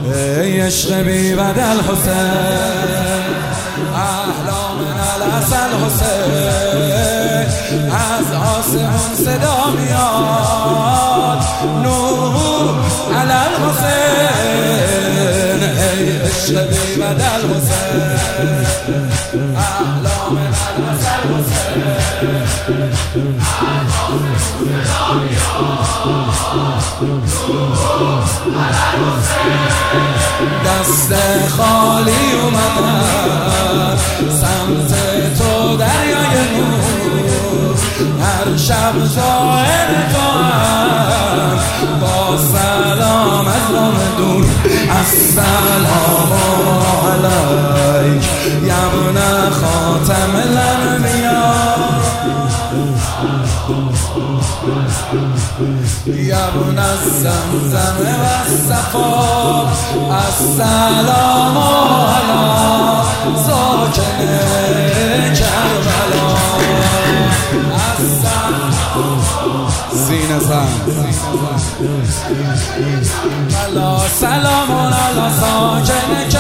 ای عشق بی بدل حسین، احلا من العسل حسین، از آسمون صدا میاد نور علی الحسین، ای عشق بی بدل حسین، احلا من العسل حسین، از آسمون صدا میاد نور علی الحسین. دست خالی اومدم سمت تو دریای نور، هر شب ظاهر تو هم با سلام از راه دور، السلام علیک یمن خاتم الانبیا، یبن الزمزم و الصفا، السلام علی ساکن کربلا، سینه سلام علی ساکن